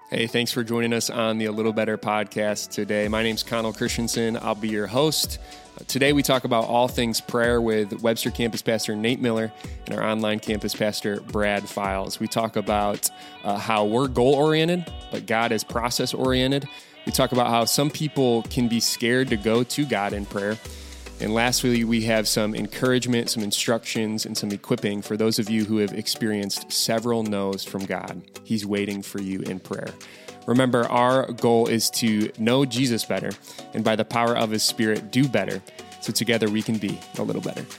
Hey, thanks for joining us on the A Little Better podcast today. My name's Connell Christensen. I'll be your host. Today we talk about all things prayer with Webster campus pastor Nate Miller and our online campus pastor Brad Files. We talk about how we're goal-oriented, but God is process-oriented. We talk about how some people can be scared to go to God in prayer. And lastly, we have some encouragement, some instructions, and some equipping for those of you who have experienced several no's from God. He's waiting for you in prayer. Remember, our goal is to know Jesus better, and by the power of His Spirit, do better, so together we can be a little better.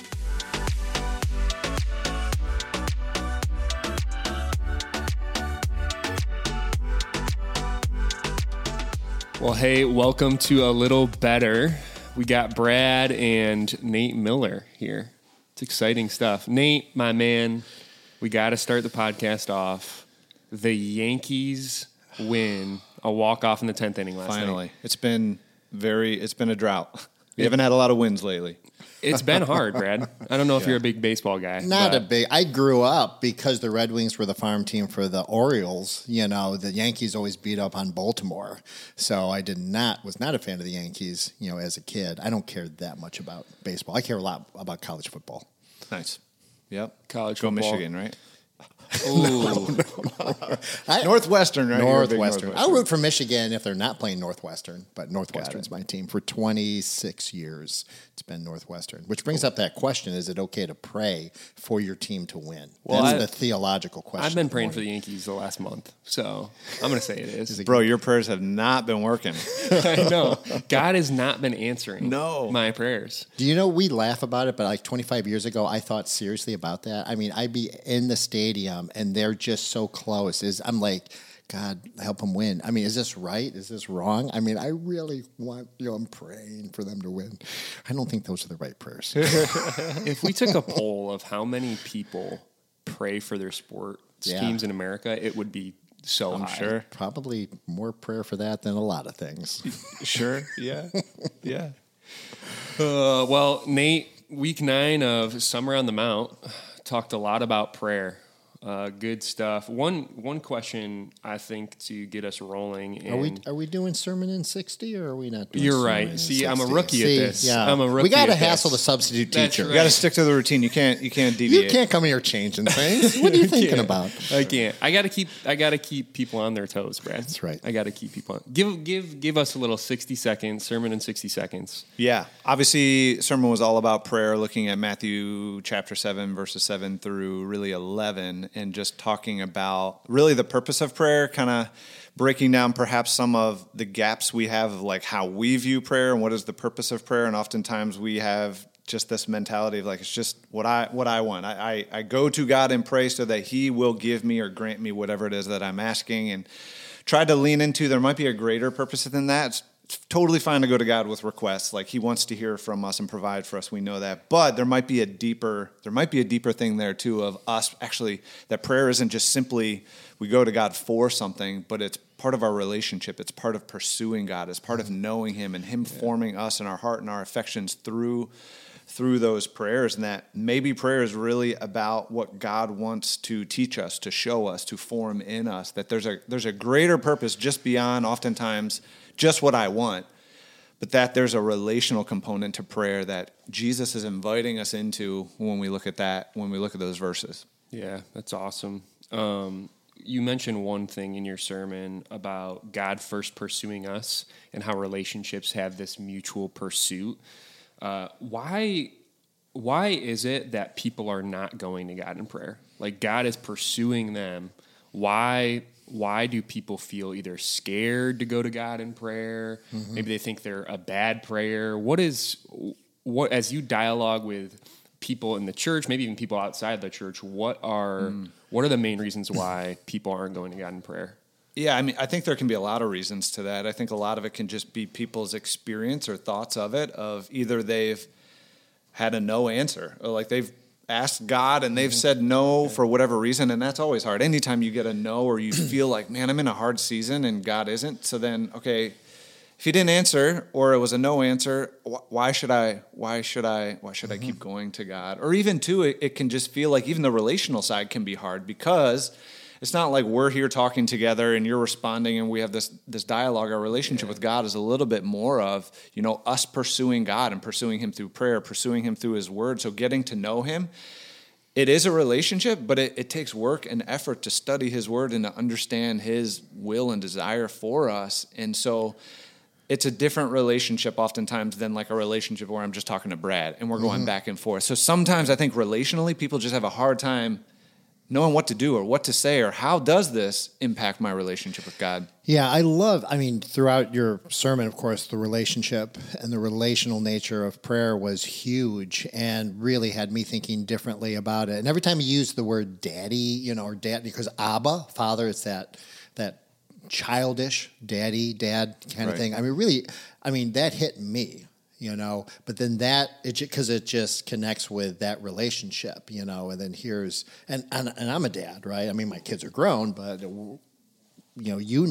Well, hey, welcome to A Little Better. We got Brad and Nate Miller here. It's exciting stuff. Nate, my man, we got to start the podcast off. The Yankees win a walk-off in the 10th inning last night. Finally. It's been a drought. We haven't had a lot of wins lately. It's been hard, Brad. I don't know if you're a big baseball guy. I grew up because the Red Wings were the farm team for the Orioles. You know, the Yankees always beat up on Baltimore. So I was not a fan of the Yankees, as a kid. I don't care that much about baseball. I care a lot about college football. Nice. Yep. College Go football. Michigan, right? Ooh. Northwestern, right? Northwestern. I'll root for Michigan if they're not playing Northwestern, but Northwestern's my team. For 26 years, it's been Northwestern. Which brings up that question, is it okay to pray for your team to win? Well, That's the theological question. I've been praying for the Yankees the last month, so I'm going to say it is. Bro, your prayers have not been working. I know. God has not been answering my prayers. Do you know, we laugh about it, but like 25 years ago, I thought seriously about that. I mean, I'd be in the stadium, and they're just so close. I'm like, God, help them win. I mean, is this right? Is this wrong? I mean, I really want, I'm praying for them to win. I don't think those are the right prayers. If we took a poll of how many people pray for their sports teams in America, it would be so high. Sure. Probably more prayer for that than a lot of things. Sure. Yeah. Yeah. Well, Nate, week 9 of Summer on the Mount talked a lot about prayer. Good stuff. One question I think to get us rolling. Are we doing Sermon in 60 or are we not doing You're Sermon right. in See, 60? I'm a rookie at this. Yeah. I'm a rookie. We got to at hassle the this. substitute That's teacher. right. You got to stick to the routine. You can't deviate. You can't come here changing things. What are you thinking about? I can't. I got to keep people on their toes, Brad. That's right. I got to keep people on. Give us a little 60 seconds sermon in 60 seconds. Yeah. Obviously, sermon was all about prayer, looking at Matthew chapter 7, verses 7 through really 11, and just talking about really the purpose of prayer, kind of breaking down perhaps some of the gaps we have of like how we view prayer and what is the purpose of prayer. And oftentimes we have just this mentality of like, it's just what I want. I go to God and pray so that He will give me or grant me whatever it is that I'm asking, and try to lean into there might be a greater purpose than that. It's totally fine to go to God with requests. Like He wants to hear from us and provide for us. We know that. But there might be a deeper thing there too of us actually, that prayer isn't just simply we go to God for something, but it's part of our relationship. It's part of pursuing God. It's part of knowing Him and Him forming us in our heart and our affections through those prayers. And that maybe prayer is really about what God wants to teach us, to show us, to form in us, that there's a greater purpose just beyond oftentimes just what I want, but that there's a relational component to prayer that Jesus is inviting us into when we look at those verses. Yeah, that's awesome. You mentioned one thing in your sermon about God first pursuing us and how relationships have this mutual pursuit. Why is it that people are not going to God in prayer? Like God is pursuing them. Why do people feel either scared to go to God in prayer? Mm-hmm. Maybe they think they're a bad prayer. What as you dialogue with people in the church, maybe even people outside the church, what are the main reasons why people aren't going to God in prayer? Yeah, I mean, I think there can be a lot of reasons to that. I think a lot of it can just be people's experience or thoughts of it, of either they've had a no answer, or like they've asked God and they've said no for whatever reason, and that's always hard. Anytime you get a no or you feel like, man, I'm in a hard season and God isn't, so then, okay, if He didn't answer or it was a no answer, why should I keep going to God? Or even too, it can just feel like even the relational side can be hard, because it's not like we're here talking together and you're responding and we have this dialogue. Our relationship with God is a little bit more of, us pursuing God and pursuing him through prayer, pursuing him through his word. So getting to know him, it is a relationship, but it takes work and effort to study his word and to understand his will and desire for us. And so it's a different relationship oftentimes than like a relationship where I'm just talking to Brad and we're going back and forth. So sometimes I think relationally people just have a hard time knowing what to do or what to say or how does this impact my relationship with God? Yeah, throughout your sermon, of course, the relationship and the relational nature of prayer was huge and really had me thinking differently about it. And every time you use the word daddy, or dad, because Abba, Father, it's that childish dad kind of thing. That hit me, but then because it just connects with that relationship, and then and I'm a dad, right? My kids are grown, but you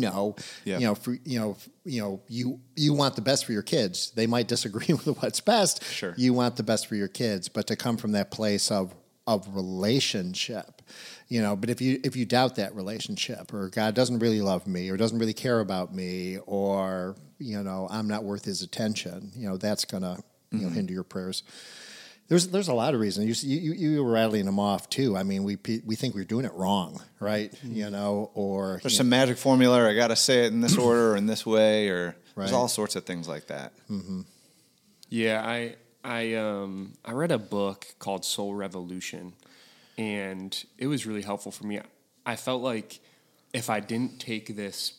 want the best for your kids. They might disagree with what's best. Sure. You want the best for your kids, but to come from that place of relationship, but if you doubt that relationship or God doesn't really love me or doesn't really care about me or, I'm not worth his attention, that's going to, hinder your prayers. There's a lot of reasons. You were rattling them off too. We think we're doing it wrong, right? Or there's some magic formula, or I got to say it in this order or in this way, or right. There's all sorts of things like that. Mm-hmm. Yeah, I read a book called Soul Revolution, and it was really helpful for me. I felt like if I didn't take this,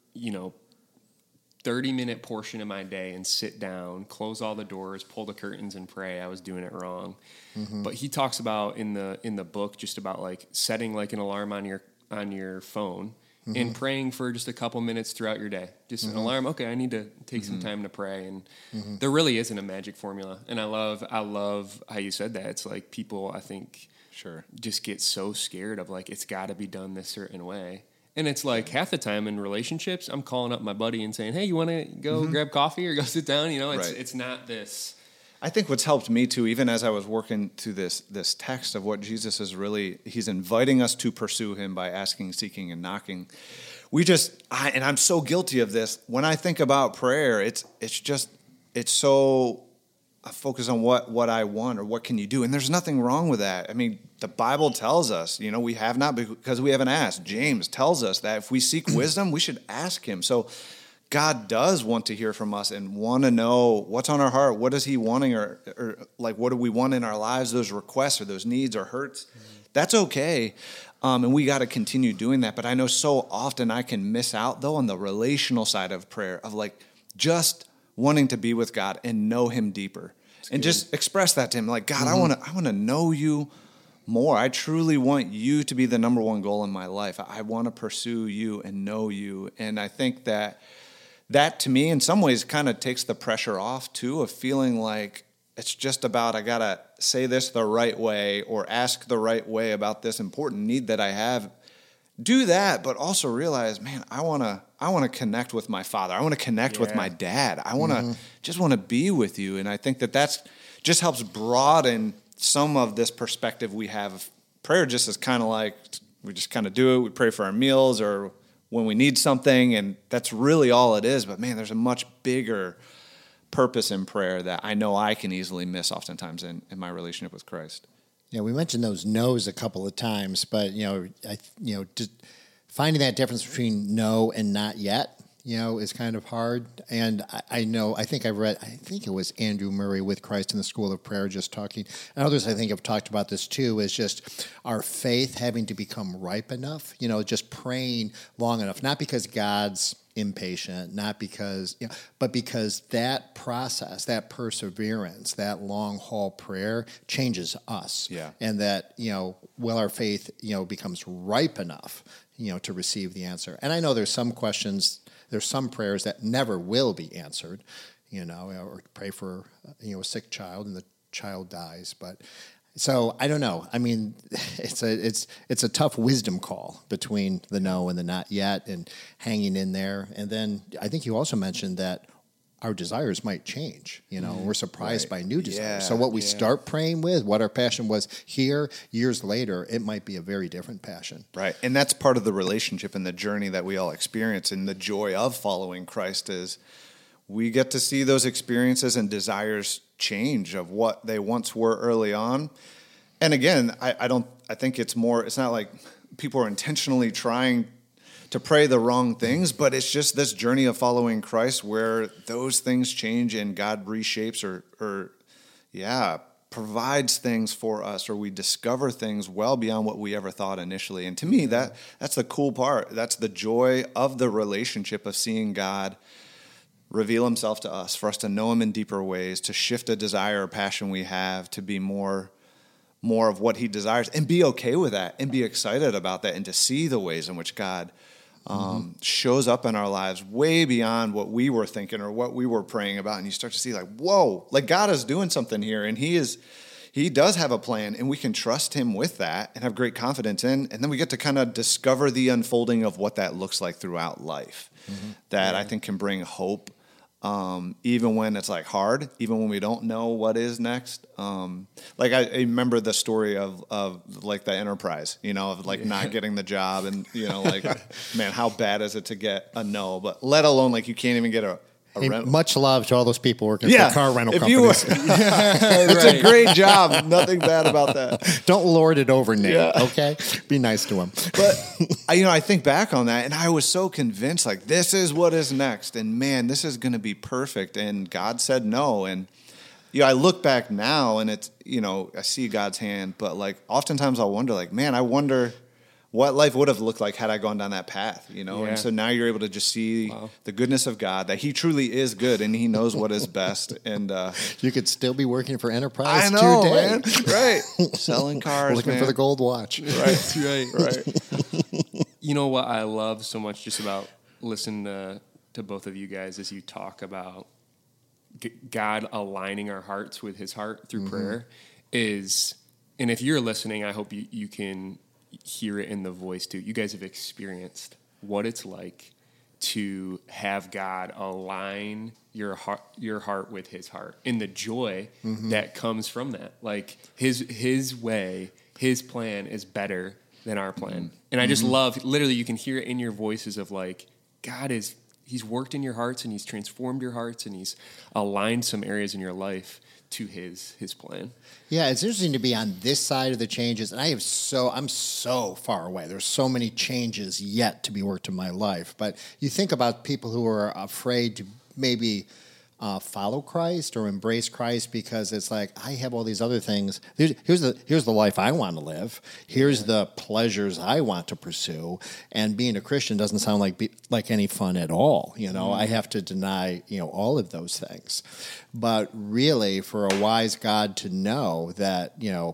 30-minute portion of my day and sit down, close all the doors, pull the curtains and pray, I was doing it wrong. Mm-hmm. But he talks about in the book just about like setting like an alarm on your phone mm-hmm. and praying for just a couple minutes throughout your day. Just mm-hmm. an alarm. Okay, I need to take mm-hmm. some time to pray. And mm-hmm. there really isn't a magic formula. And I love how you said that. It's like people, I think, sure, just get so scared of like it's got to be done this certain way. And it's like half the time in relationships, I'm calling up my buddy and saying, "Hey, you want to go mm-hmm. grab coffee or go sit down?" It's not this. I think what's helped me too, even as I was working through this text of what Jesus is really, he's inviting us to pursue him by asking, seeking, and knocking. And I'm so guilty of this. When I think about prayer, it's so I focus on what I want or what can you do, and there's nothing wrong with that. The Bible tells us, we have not because we haven't asked. James tells us that if we seek wisdom, we should ask him. So God does want to hear from us and want to know what's on our heart. What is he wanting or like what do we want in our lives, those requests or those needs or hurts? Mm-hmm. That's okay. And we got to continue doing that. But I know so often I can miss out, though, on the relational side of prayer of like just wanting to be with God and know him deeper. That's and good. Just express that to him. Like, God, mm-hmm. I want to know you more. I truly want you to be the number one goal in my life. I want to pursue you and know you. And I think that to me in some ways kind of takes the pressure off too of feeling like it's just about I got to say this the right way or ask the right way about this important need that I have. Do that, but also realize, man, I want to connect with my Father. I want to connect with my dad. I want to mm-hmm. just want to be with you. And I think that's just helps broaden some of this perspective we have of prayer. Just as kind of like we just kind of do it. We pray for our meals or when we need something, and that's really all it is. But man, there's a much bigger purpose in prayer that I know I can easily miss oftentimes in my relationship with Christ. Yeah, we mentioned those no's a couple of times, but just finding that difference between no and not yet, is kind of hard. And I think it was Andrew Murray with Christ in the School of Prayer just talking, and others I think have talked about this too, is just our faith having to become ripe enough, just praying long enough, not because God's impatient, not because, but because that process, that perseverance, that long haul prayer changes us. Yeah. And that, our faith, becomes ripe enough, to receive the answer. And I know there's some prayers that never will be answered, or pray for, a sick child and the child dies. But so I don't know. It's a tough wisdom call between the no and the not yet and hanging in there. And then I think you also mentioned that our desires might change. We're surprised by new desires. Yeah, So what we start praying with, what our passion was here, years later, it might be a very different passion. Right. And that's part of the relationship and the journey that we all experience. And the joy of following Christ is we get to see those experiences and desires change of what they once were early on. And again, I think it's not like people are intentionally trying to pray the wrong things, but it's just this journey of following Christ where those things change and God reshapes or provides things for us, or we discover things well beyond what we ever thought initially. And to me, that's the cool part. That's the joy of the relationship of seeing God reveal himself to us, for us to know him in deeper ways, to shift a desire or passion we have to be more of what he desires, and be okay with that and be excited about that, and to see the ways in which God shows up in our lives way beyond what we were thinking or what we were praying about. And you start to see like, whoa, like God is doing something here, and he does have a plan, and we can trust him with that and have great confidence in. And then we get to kind of discover the unfolding of what that looks like throughout life. That I think can bring hope. Even when it's like hard, even when we don't know what is next. Like I remember the story of like the Enterprise, of like not getting the job, and like, man, how bad is it to get a no? But let alone like you can't even get a rental. Much love to all those people working for car rental companies. It's a great job. Nothing bad about that. Don't lord it over Nate, okay? Be nice to him. But I think back on that, and I was so convinced, like, this is what is next, and man, this is going to be perfect. And God said no, and I look back now, and it's I see God's hand, but like oftentimes I'll wonder, like, man, I wonder what life would have looked like had I gone down that path, And so now you're able to just see the goodness of God, that he truly is good and he knows what is best. And you could still be working for Enterprise I know, today. Man. Right. Selling cars, looking for the gold watch. Right. You know what I love so much just about listening to both of you guys as you talk about God aligning our hearts with his heart through prayer is, and if you're listening, I hope you can hear it in the voice too. You guys have experienced what it's like to have God align your heart with his heart, and the joy that comes from that. Like his way, his plan is better than our plan. And I just love, literally, you can hear it in your voices of like, he's worked in your hearts, and he's transformed your hearts, and he's aligned some areas in your life to his plan. Yeah, it's interesting to be on this side of the changes, and I'm so far away. There's so many changes yet to be worked in my life. But you think about people who are afraid to maybe follow Christ or embrace Christ because it's like, I have all these other things. Here's the life I want to live. Here's the pleasures I want to pursue. And being a Christian doesn't sound like any fun at all. I have to deny all of those things. But really, for a wise God to know that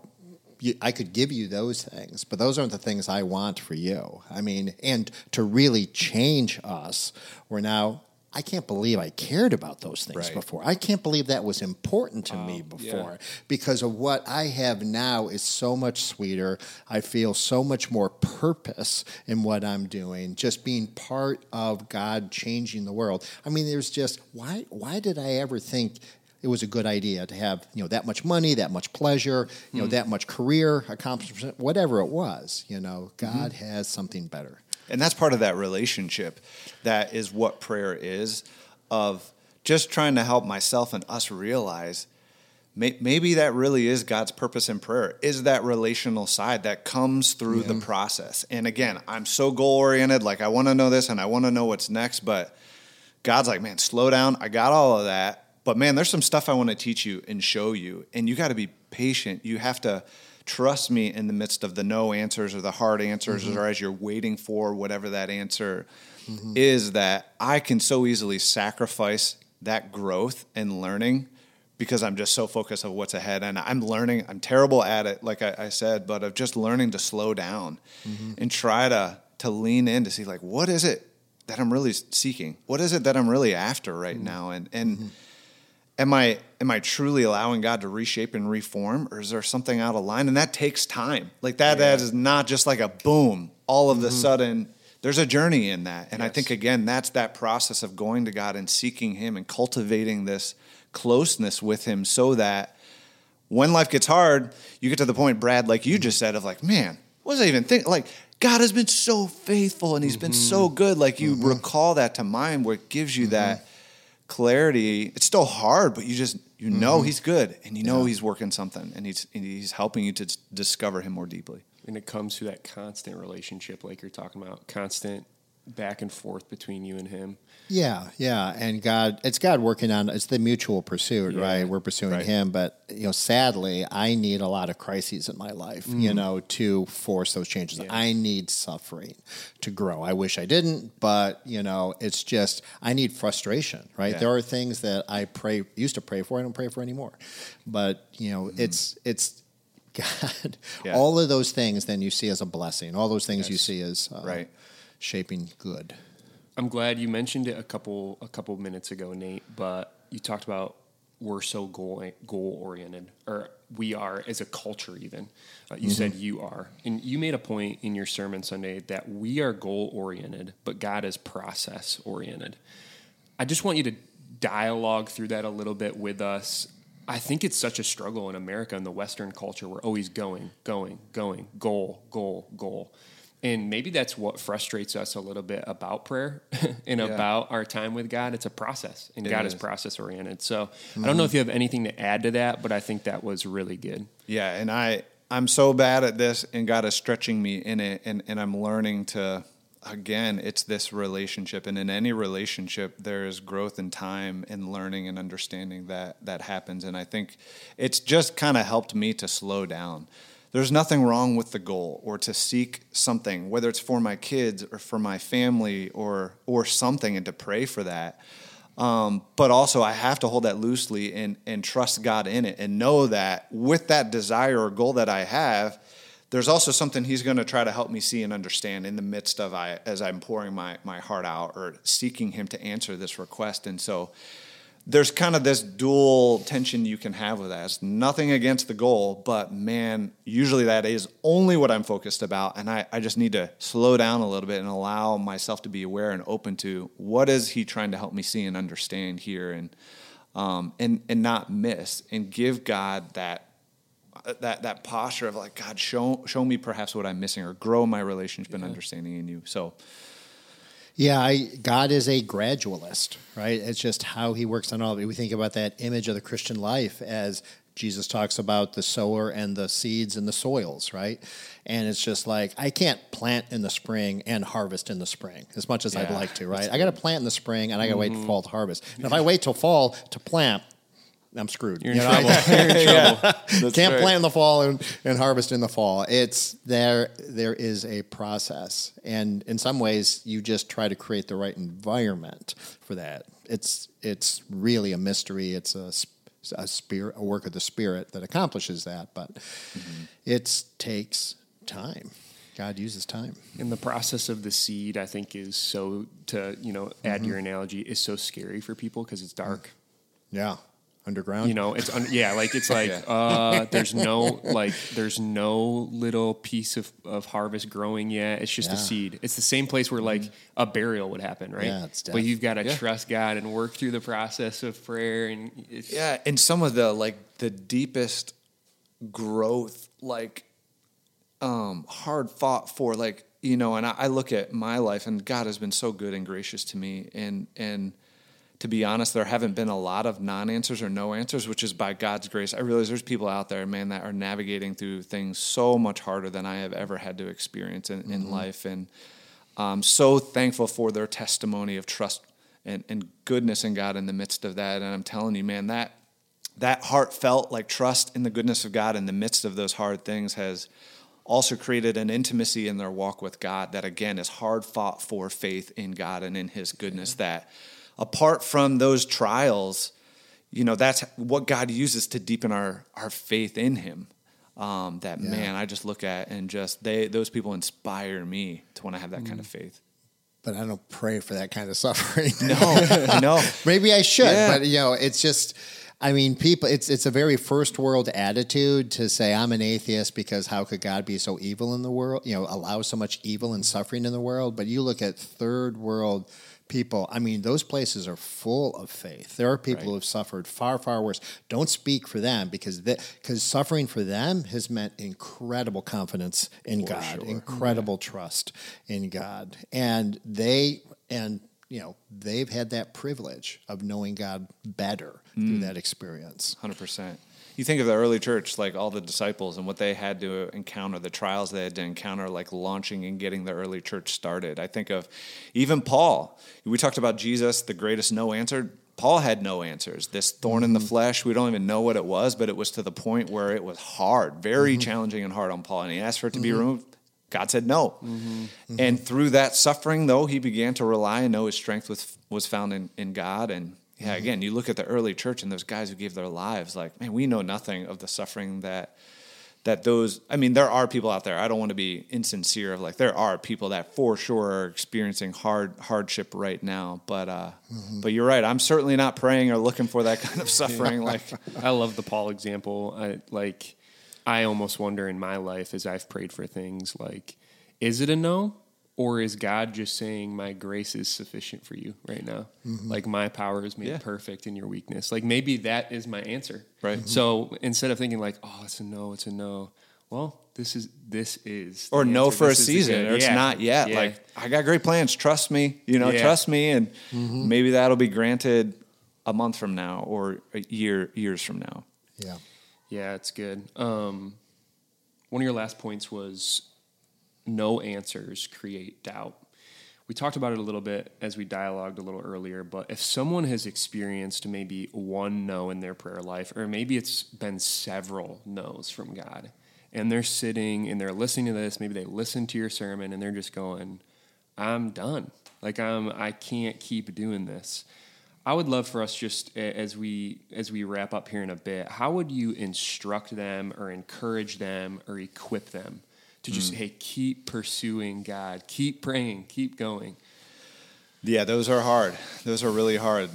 I could give you those things, but those aren't the things I want for you. I mean, and to really change us, we're now. I can't believe I cared about those things before. I can't believe that was important to me before, because of what I have now is so much sweeter. I feel so much more purpose in what I'm doing, just being part of God changing the world. I mean, there's just, why did I ever think it was a good idea to have, that much money, that much pleasure, that much career accomplishment, whatever it was, God has something better. And that's part of that relationship. That is what prayer is, of just trying to help myself and us realize maybe that really is God's purpose in prayer, is that relational side that comes through the process. And again, I'm so goal-oriented, like I want to know this and I want to know what's next, but God's like, man, slow down. I got all of that. But man, there's some stuff I want to teach you and show you. And you got to be patient. You have to trust me in the midst of the no answers or the hard answers, or as you're waiting for whatever that answer is, that I can so easily sacrifice that growth and learning because I'm just so focused on what's ahead. And I'm learning, I'm terrible at it, like I said, but of just learning to slow down and try to lean in to see, like, what is it that I'm really seeking? What is it that I'm really after right now? And Am I truly allowing God to reshape and reform, or is there something out of line? And that takes time. Like that is not just like a boom. All of a sudden, there's a journey in that. And I Yes. think, again, that's that process of going to God and seeking him and cultivating this closeness with him so that when life gets hard, you get to the point, Brad, like you just said, of like, man, what was I even thinking? Like, God has been so faithful and he's been so good. Like you recall that to mind where it gives you that clarity. It's still hard, but you know he's good and you know he's working something and he's helping you to discover him more deeply. And it comes to that constant relationship, like you're talking about, constant back and forth between you and him. Yeah, and it's God working on, it's the mutual pursuit, right? We're pursuing him, but sadly, I need a lot of crises in my life, to force those changes. Yeah. I need suffering to grow. I wish I didn't, but it's just I need frustration, right? Yeah. There are things that I used to pray for, I don't pray for anymore, but it's God. Yeah. All of those things then you see as a blessing. All those things you see as shaping good. I'm glad you mentioned it a couple minutes ago, Nate, but you talked about we're so goal oriented, or we are as a culture even. You said you are. And you made a point in your sermon Sunday that we are goal oriented, but God is process oriented. I just want you to dialogue through that a little bit with us. I think it's such a struggle in America, in the Western culture. We're always going, goal. And maybe that's what frustrates us a little bit about prayer and about our time with God. It's a process, and God is process oriented. So I don't know if you have anything to add to that, but I think that was really good. Yeah, and I'm so bad at this, and God is stretching me in it, and I'm learning to, again, it's this relationship. And in any relationship, there is growth in time and learning and understanding that happens. And I think it's just kind of helped me to slow down. There's nothing wrong with the goal or to seek something, whether it's for my kids or for my family or something, and to pray for that. But also I have to hold that loosely and trust God in it and know that with that desire or goal that I have, there's also something he's going to try to help me see and understand in the midst of as I'm pouring my heart out or seeking him to answer this request. And so there's kind of this dual tension you can have with that. It's nothing against the goal, but man, usually that is only what I'm focused about. And I just need to slow down a little bit and allow myself to be aware and open to what is he trying to help me see and understand here, and not miss, and give God that posture of like, God, show me perhaps what I'm missing, or grow my relationship and understanding in you. So yeah, God is a gradualist, right? It's just how he works on all of it. We think about that image of the Christian life as Jesus talks about the sower and the seeds and the soils, right? And it's just like, I can't plant in the spring and harvest in the spring as much as I'd like to, right? I got to plant in the spring and I got to wait till fall to harvest. And if I wait till fall to plant, I'm screwed. You're in trouble. You're in trouble. Can't plant in the fall and harvest in the fall. It's there is a process. And in some ways, you just try to create the right environment for that. It's really a mystery. It's a work of the Spirit that accomplishes that. But it takes time. God uses time. And the process of the seed, I think, is so, to add to your analogy, is so scary for people because it's dark. Yeah. Underground, there's no little piece of harvest growing yet. It's just a seed. It's the same place where like a burial would happen, right? Yeah, it's death. But you've got to trust God and work through the process of prayer, and and some of the deepest growth, hard fought for, and I look at my life, and God has been so good and gracious to me, and to be honest, there haven't been a lot of non-answers or no answers, which is by God's grace. I realize there's people out there, man, that are navigating through things so much harder than I have ever had to experience in life. And I'm so thankful for their testimony of trust and goodness in God in the midst of that. And I'm telling you, man, that heartfelt trust in the goodness of God in the midst of those hard things has also created an intimacy in their walk with God that, again, is hard fought for faith in God and in his goodness, that apart from those trials, that's what God uses to deepen our faith in him. Man, I just look at and those people inspire me to want to have that kind of faith. But I don't pray for that kind of suffering. No, I know. Maybe I should, but it's just, I mean, people, it's a very first world attitude to say I'm an atheist because how could God be so evil in the world? Allow so much evil and suffering in the world. But you look at third world people, I mean, those places are full of faith. There are people who have suffered far, far worse. Don't speak for them because suffering for them has meant incredible confidence in God, incredible trust in God. And they've had that privilege of knowing God better through that experience. 100%. You think of the early church, like all the disciples and what they had to encounter, the trials they had to encounter, like launching and getting the early church started. I think of even Paul. We talked about Jesus, the greatest no answer. Paul had no answers. This thorn in the flesh, we don't even know what it was, but it was to the point where it was hard, very challenging and hard on Paul. And he asked for it to be removed. God said no. And through that suffering, though, he began to rely and know his strength was found in God. And again, you look at the early church and those guys who gave their lives, like, man, we know nothing of the suffering that those, I mean, there are people out there. I don't want to be insincere of like, there are people that for sure are experiencing hardship right now. But you're right. I'm certainly not praying or looking for that kind of suffering. Like, I love the Paul example. I almost wonder in my life as I've prayed for things like, is it a no? Or is God just saying my grace is sufficient for you right now? Like my power is made perfect in your weakness. Like maybe that is my answer. Right. So instead of thinking like, oh, it's a no. Well, this is or no answer. for This a is season, or it's not yet. Yeah. Like, I got great plans. Trust me, trust me. And maybe that'll be granted a month from now or years from now. Yeah. Yeah, it's good. One of your last points was no answers create doubt. We talked about it a little bit as we dialogued a little earlier, but if someone has experienced maybe one no in their prayer life, or maybe it's been several no's from God, and they're sitting and they're listening to this, maybe they listen to your sermon and they're just going, I'm done. Like I can't keep doing this. I would love for us just as we wrap up here in a bit, how would you instruct them or encourage them or equip them to just, hey, keep pursuing God, keep praying, keep going? Yeah, those are hard. Those are really hard.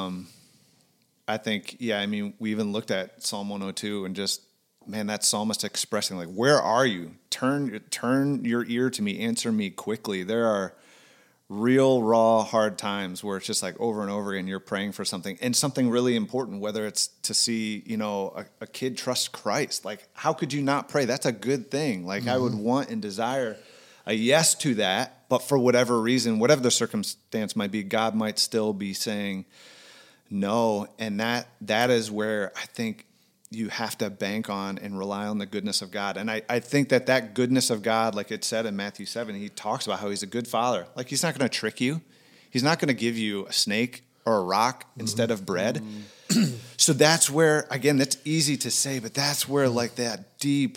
I think, we even looked at Psalm 102 and just, man, that psalmist expressing like, where are you? Turn your ear to me, answer me quickly. There are real, raw, hard times where it's just like over and over again, you're praying for something and something really important, whether it's to see, a kid trust Christ. Like, how could you not pray? That's a good thing. Like, I would want and desire a yes to that, but for whatever reason, whatever the circumstance might be, God might still be saying no. And that is where I think you have to bank on and rely on the goodness of God. And I think that goodness of God, like it said in Matthew 7, he talks about how he's a good father. Like, he's not going to trick you. He's not going to give you a snake or a rock instead of bread. So that's where, again, that's easy to say, but that's where like that deep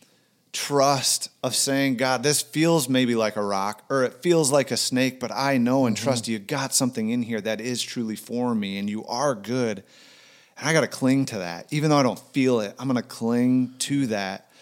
trust of saying, God, this feels maybe like a rock or it feels like a snake, but I know and trust you got something in here that is truly for me and you are good. And I got to cling to that. Even though I don't feel it, I'm going to cling to that.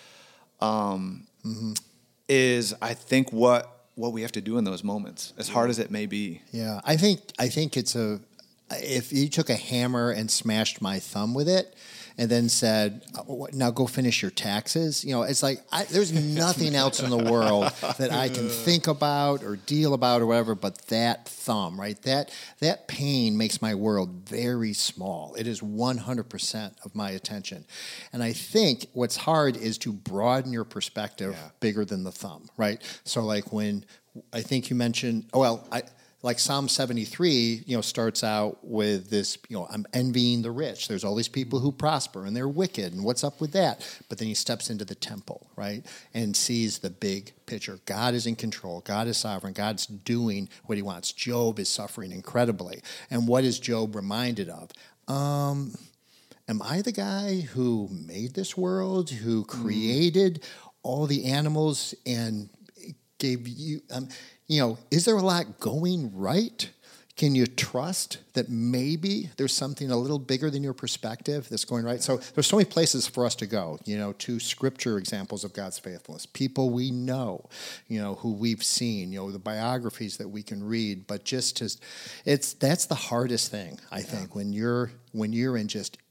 Is I think what we have to do in those moments, as hard as it may be. Yeah, I think if you took a hammer and smashed my thumb with it and then said, now go finish your taxes, it's like there's nothing else in the world that I can think about or deal about or whatever but that thumb, right? That pain makes my world very small. It is 100% of my attention. And I think what's hard is to broaden your perspective bigger than the thumb, right? So like when I think you mentioned, like Psalm 73, starts out with this, I'm envying the rich. There's all these people who prosper and they're wicked and what's up with that? But then he steps into the temple, right? And sees the big picture. God is in control. God is sovereign. God's doing what he wants. Job is suffering incredibly. And what is Job reminded of? Am I the guy who made this world, who created all the animals and gave you... is there a lot going right? Can you trust that maybe there's something a little bigger than your perspective that's going right? So there's so many places for us to go, to scripture examples of God's faithfulness, people we know, who we've seen, the biographies that we can read. But that's the hardest thing, I think, when you're in just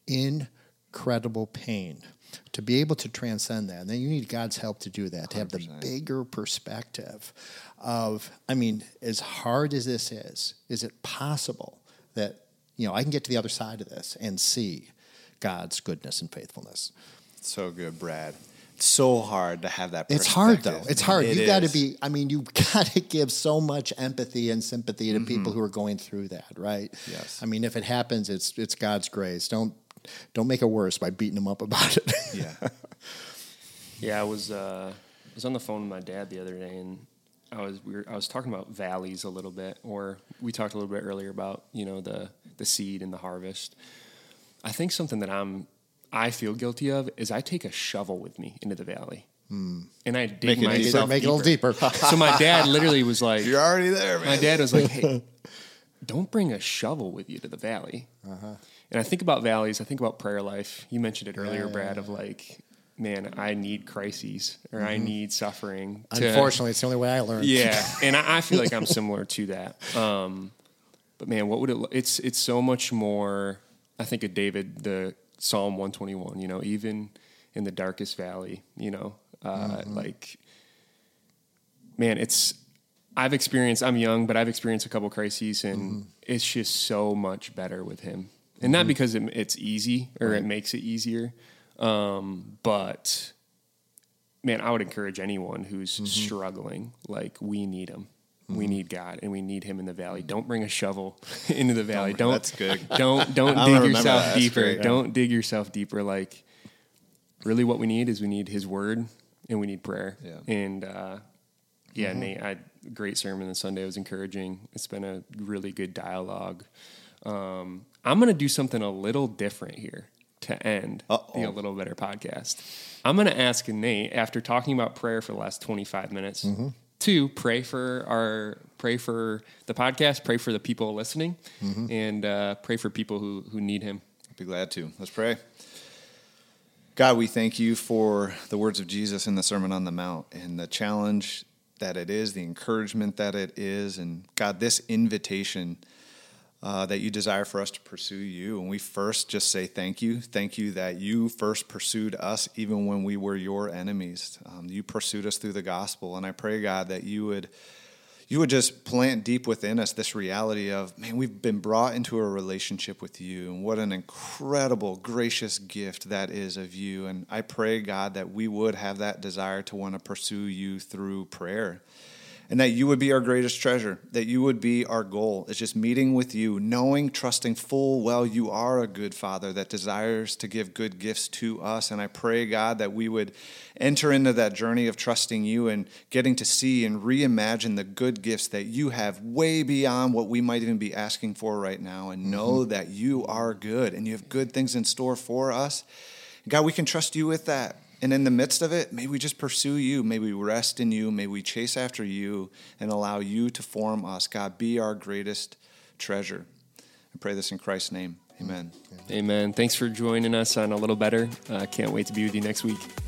incredible pain. To be able to transcend that, and then you need God's help to do that, to have the 100%. bigger perspective of, I mean, as hard as this is it possible that, I can get to the other side of this and see God's goodness and faithfulness? So good, Brad. It's so hard to have that perspective. It's hard, though. It's hard. It You got to is. be, you got to give so much empathy and sympathy to people who are going through that, right? Yes. If it happens, it's God's grace. Don't make it worse by beating them up about it. Yeah. Yeah, I was on the phone with my dad the other day, and I was talking about valleys a little bit, or we talked a little bit earlier about the seed and the harvest. I think something that I feel guilty of is I take a shovel with me into the valley, and I dig myself Make it a little deeper. So my dad literally was like, You're already there, man. my dad was like, hey, don't bring a shovel with you to the valley. And I think about valleys. I think about prayer life. You mentioned it earlier, Brad, of like, man, I need crises or I need suffering. Unfortunately, it's the only way I learn. Yeah, and I feel like I'm similar to that. But man, what would it's so much more. I think of David, the Psalm 121. Even in the darkest valley, like, man, I've experienced. I'm young, but I've experienced a couple crises, and it's just so much better with Him. And not because it's easy or it makes it easier, but man, I would encourage anyone who's struggling. Like, we need Him. We need God, and we need Him in the valley. Don't bring a shovel into the valley. That's good. Don't dig yourself deeper. Don't dig yourself deeper. Like, really, what we need is we need His Word and we need prayer. Yeah. And Nate, great sermon this Sunday. It was encouraging. It's been a really good dialogue. I'm going to do something a little different here to end the A Little Better podcast. I'm going to ask Nate, after talking about prayer for the last 25 minutes, to pray for the podcast, pray for the people listening, and pray for people who need Him. Be glad to. Let's pray. God, we thank you for the words of Jesus in the Sermon on the Mount and the challenge that it is, the encouragement that it is, and God, this invitation that you desire for us to pursue you. And we first just say thank you. Thank you that you first pursued us even when we were your enemies. You pursued us through the gospel. And I pray, God, that you would just plant deep within us this reality of, man, we've been brought into a relationship with you. And what an incredible, gracious gift that is of you. And I pray, God, that we would have that desire to want to pursue you through prayer. And that you would be our greatest treasure, that you would be our goal. It's just meeting with you, knowing, trusting full well you are a good Father that desires to give good gifts to us. And I pray, God, that we would enter into that journey of trusting you and getting to see and reimagine the good gifts that you have way beyond what we might even be asking for right now, and know that you are good and you have good things in store for us. God, we can trust you with that. And in the midst of it, may we just pursue you. May we rest in you. May we chase after you and allow you to form us. God, be our greatest treasure. I pray this in Christ's name. Amen. Amen. Thanks for joining us on A Little Better. Can't wait to be with you next week.